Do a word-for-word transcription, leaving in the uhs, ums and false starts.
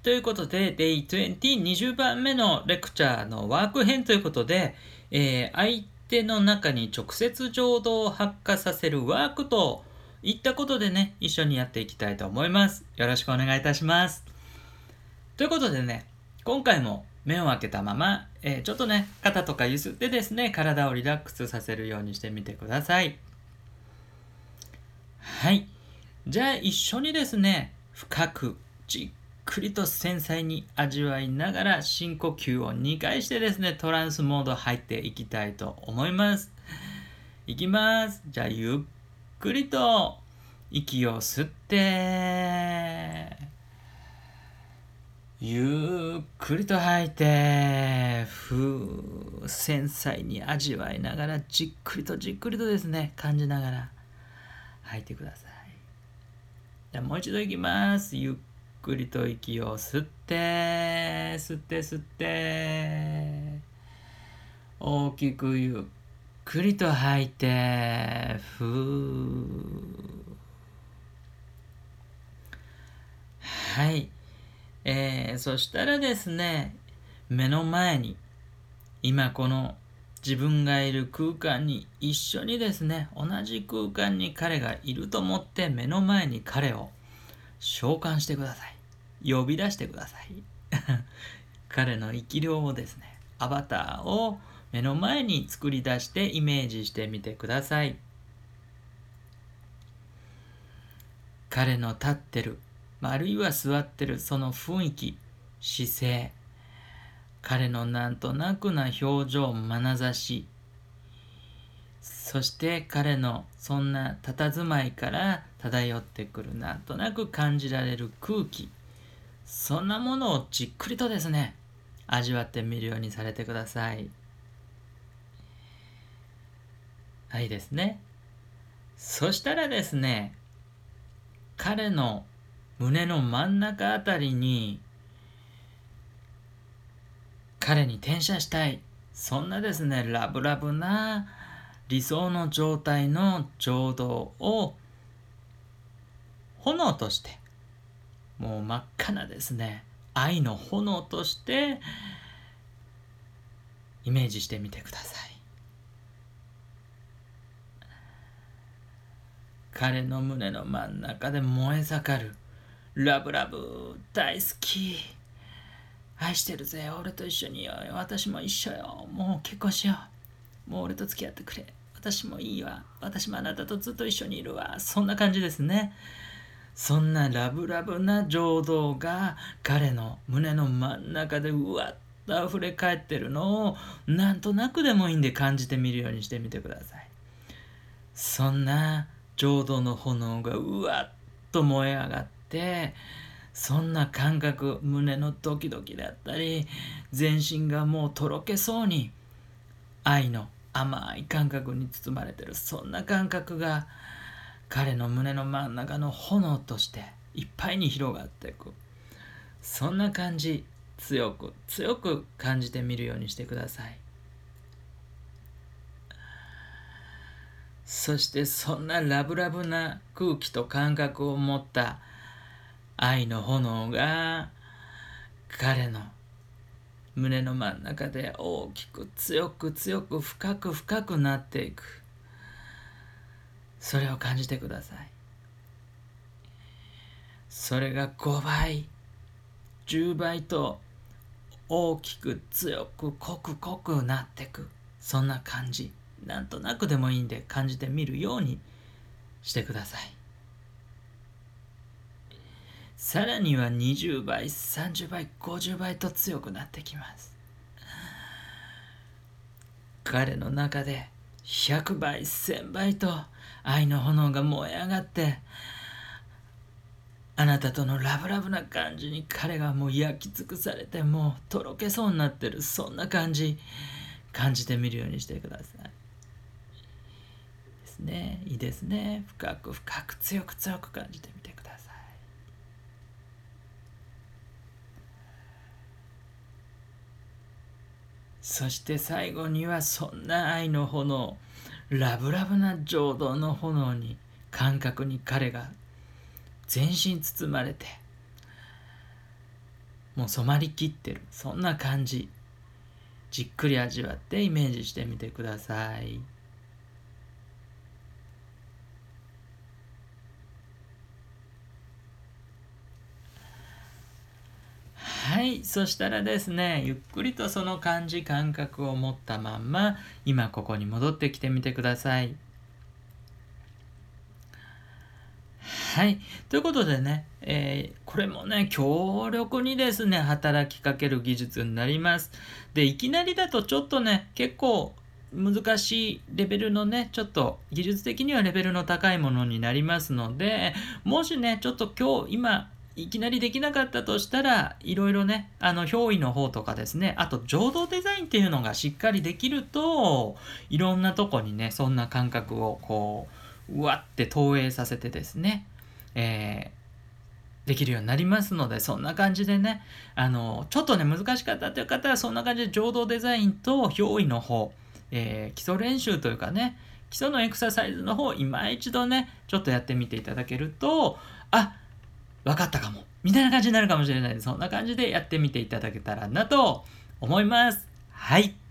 ということで、デイにじゅう、にじゅうばんめのレクチャーのワーク編ということで、えー相手の中に直接情動を発火させるワークといったことでね、一緒にやっていきたいと思います。よろしくお願いいたします。ということでね、今回も目を開けたまま、えーちょっとね、肩とかゆすってですね、体をリラックスさせるようにしてみてください。はい。じゃあ一緒にですね、深くじっくりと繊細に味わいながら深呼吸をにかいしてですね、トランスモード入っていきたいと思います。いきます。じゃあゆっくりと息を吸って、ゆっくりと吐いて、ふう、繊細に味わいながらじっくりとじっくりとですね、感じながら吐いてください。じゃあもう一度いきます。ゆっくりと息を吸って、吸って吸って、大きくゆっくりと吐いて、ふう。はい。えー、そしたらですね、目の前に、今この自分がいる空間に一緒にですね、同じ空間に彼がいると思って目の前に彼を召喚してください。呼び出してください。彼の生き量をですね、アバターを目の前に作り出してイメージしてみてください。彼の立ってる、あるいは座ってるその雰囲気、姿勢、彼のなんとなくな表情、眼差し、そして彼のそんな佇まいから漂ってくるなんとなく感じられる空気、そんなものをじっくりとですね、味わってみるようにされてください。はいですね。そしたらですね、彼の胸の真ん中あたりに彼に転写したい、そんなですね、ラブラブな理想の状態の情動を炎として、もう真っ赤なですね、愛の炎としてイメージしてみてください。彼の胸の真ん中で燃え盛るラブラブ、大好き、愛してるぜ、俺と一緒にいようよ、私も一緒よ、もう結婚しよう、もう俺と付き合ってくれ、私もいいわ、私もあなたとずっと一緒にいるわ、そんな感じですね。そんなラブラブな情動が彼の胸の真ん中でうわっと溢れ返ってるのをなんとなくでもいいんで感じてみるようにしてみてください。そんな浄土の炎がうわっと燃え上がって、そんな感覚、胸のドキドキだったり、全身がもうとろけそうに愛の甘い感覚に包まれてる、そんな感覚が彼の胸の真ん中の炎としていっぱいに広がっていく、そんな感じ、強く強く感じてみるようにしてください。そしてそんなラブラブな空気と感覚を持った愛の炎が彼の胸の真ん中で大きく強く強く深く深くなっていく、それを感じてください。それがごばい、じゅうばいと大きく強く濃く濃くなっていく、そんな感じ、なんとなくでもいいんで感じてみるようにしてください。さらにはにじゅうばい、さんじゅうばい、ごじゅうばいと強くなってきます。彼の中でひゃくばい、せんばいと愛の炎が燃え上がって、あなたとのラブラブな感じに彼がもう焼き尽くされて、もうとろけそうになってる、そんな感じ感じてみるようにしてください。ですね、いいですね。深く深く強く強く感じてみてください。そして最後にはそんな愛の炎、ラブラブな浄土の炎に、感覚に彼が全身包まれて、 もう染まりきってる、そんな感じ、じっくり味わってイメージしてみてください。はい、そしたらですね、ゆっくりとその感じ感覚を持ったまんま今ここに戻ってきてみてください。はい。ということでね、えーこれもね、強力にですね、働きかける技術になります。で、いきなりだとちょっとね、結構難しいレベルのね、ちょっと技術的にはレベルの高いものになりますので、もしね、ちょっと今日、今、いきなりできなかったとしたら、いろいろね、あの、憑依の方とかですね、あと、浄土デザインっていうのがしっかりできると、いろんなとこにね、そんな感覚をこう、うわって投影させてですね、えーできるようになりますので、そんな感じでね、あの、ちょっとね、難しかったという方は、そんな感じで浄土デザインと憑依の方、えー基礎練習というかね、基礎のエクササイズの方を今一度ね、ちょっとやってみていただけると、あ、わかったかも、みたいな感じになるかもしれないです。そんな感じでやってみていただけたらなと思います。はい。